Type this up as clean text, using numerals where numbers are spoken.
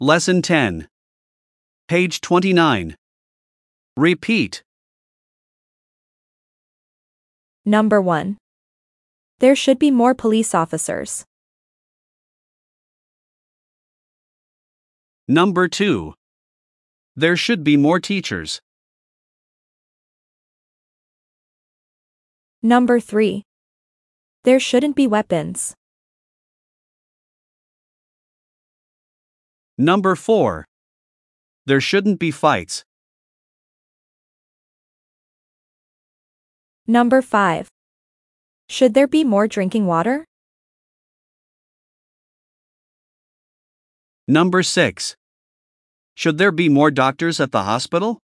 Lesson 10. Page 29. Repeat. Number 1. There should be more police officers. Number 2. There should be more teachers. Number 3. There shouldn't be weapons. Number 4. There shouldn't be fights. Number 5. Should there be more drinking water? Number 6. Should there be more doctors at the hospital?